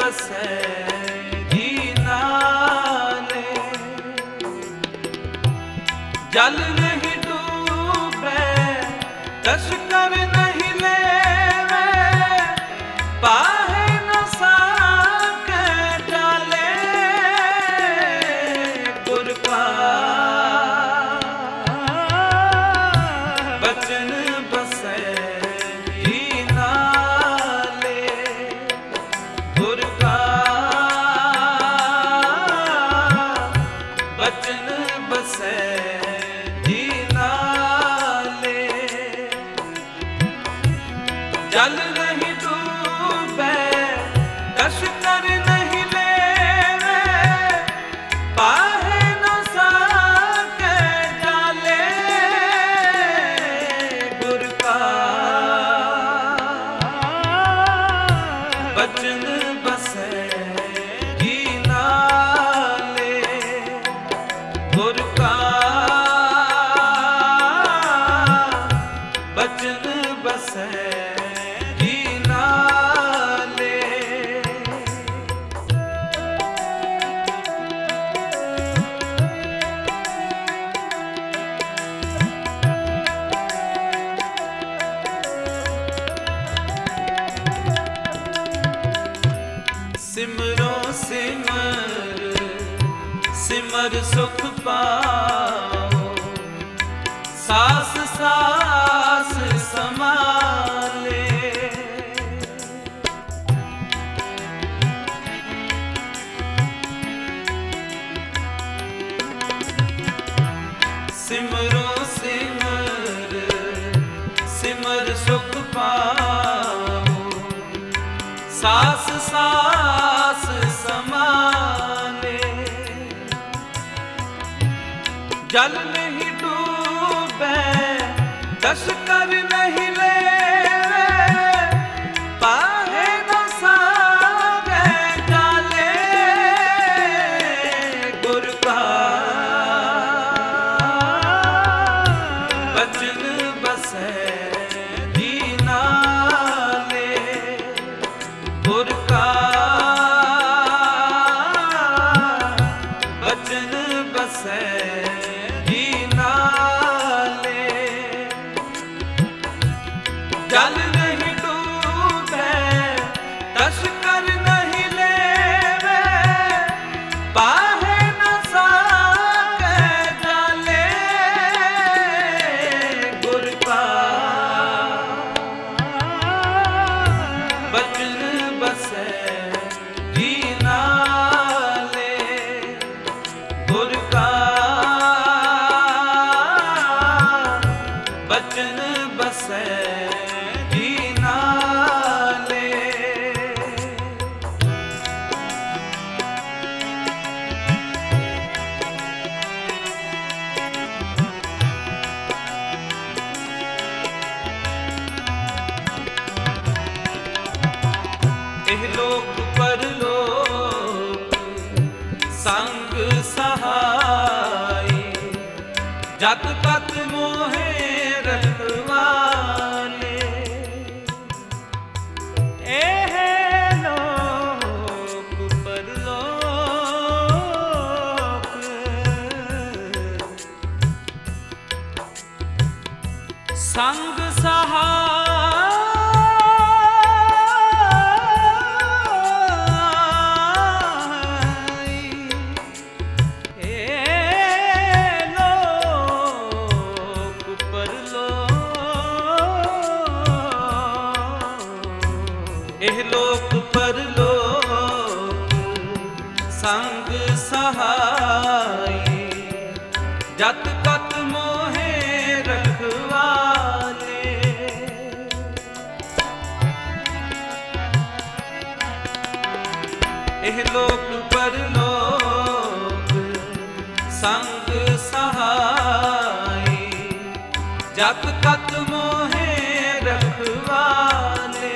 बसै जी नाले। जल नहीं डूबे लश्कर नहीं लेवे, पाहे न साके डाले। गुर का बचन बसै जी नाले। गुर का बचन बसै जी नाले। जल नहीं डूबे लश्कर नहीं लेवे, पाहे न साके डाले। गुर का बचन बसै जी नाले। गुर का बचन बसै जी नाले। सिमरो सिमर सिमर सुख पाओ, सास सास समाले। सिमरो सिमर सिमर सुख पाओ, सास सास समाले। जल नहीं डूबे लश्कर नहीं लेवे, पाहे न साके डाले। गुर का बचन बसै जी नाले। गुर का बचन बसै जी नाले। जल नहीं डूबे लश्कर नहीं लेवे, पाहे न साके डाले। गुर का बचन बसै जी नाले। गुर का बचन बसै जी नाले। एह लोक परलोक संग सहाय, जत तत मोहे रखवाले। एह लोक परलोक संग सहाय, एह लोक परलोक संग सहाय, जत तत मोहे रखवाले। एह लोक परलोक संग सहाय, जत तत मोहे रखवाले।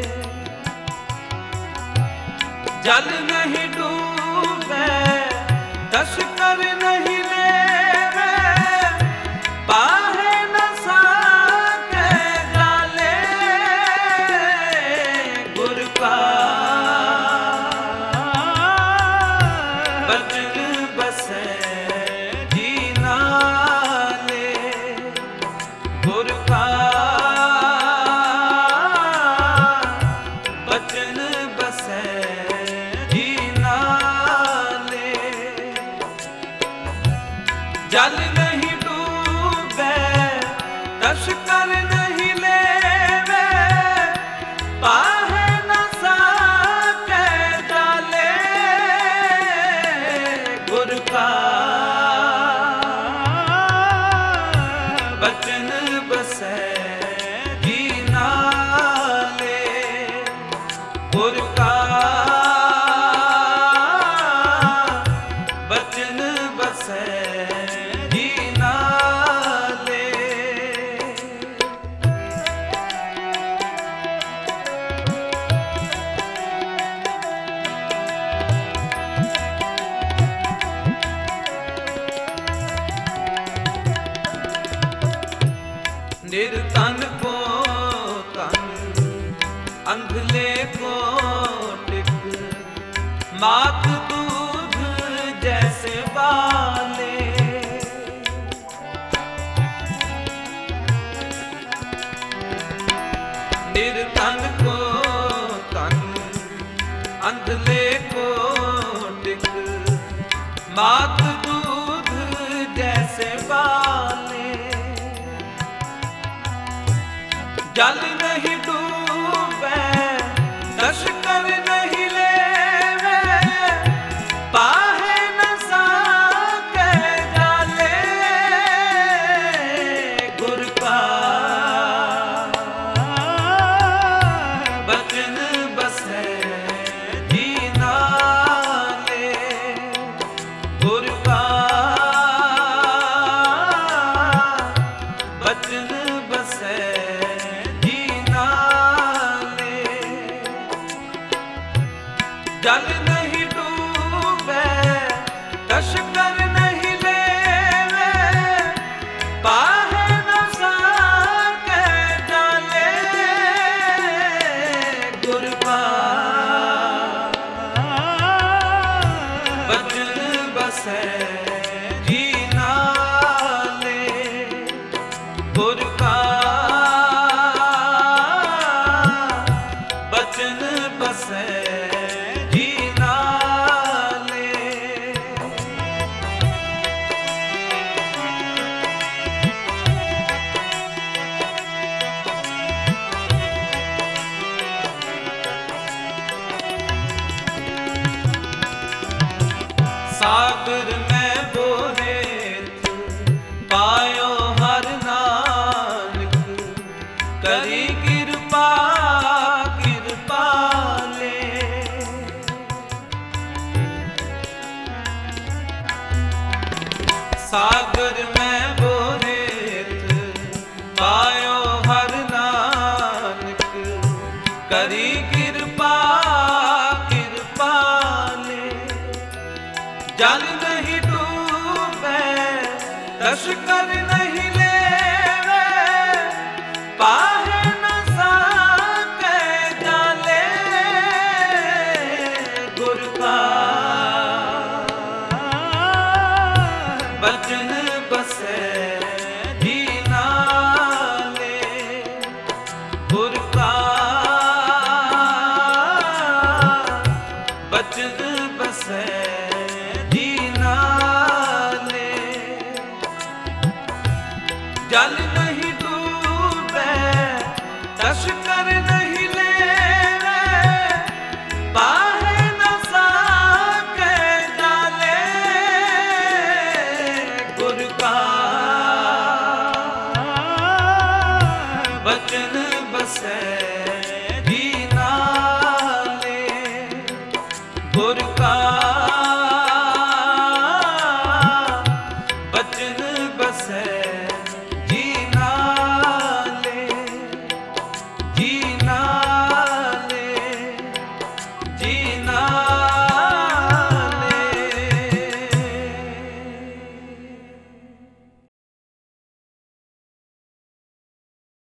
जल नहीं डूबे लश्कर नहीं लेवे, पाहे न साके डाले। गुर का जल नहीं डूबे तस्कर नहीं लेवे, पाहे न साके जाले गुर का बचन बसै जी नाले, गुर का बचन बसै जी नाले। निर्धन को तन अंधले को टिक, मात दूध जैसे बाले, निर्धन को तन अंधले को टिक, मात दूध जैसे बाले, जल नहीं डूबे तस्कर नहीं लेवे, पाहे न साके जाले गुर का बचन बसै जी नाले, गुर का बचन बसै जल नहीं डूबे तस्कर नहीं लेवे, पाहे न साके जाले गुर का बचन बसै जी नाले, गुर का बचन बसै सागर में बोहे पायो हर नानक, करी कृपा कृपाले, सागर में बोहे पायो हर नानक, करी कृपा कृपाले, जल नहीं डूबे तस्कर नहीं लेवे, पाहे न साके जाले गुर का बचन बसै जी नाले, गुर का बचन बसै जल नहीं डूबे तस्कर नहीं लेवे, पाहे न साके जाले गुर का बचन बसै जी नाले, गुर का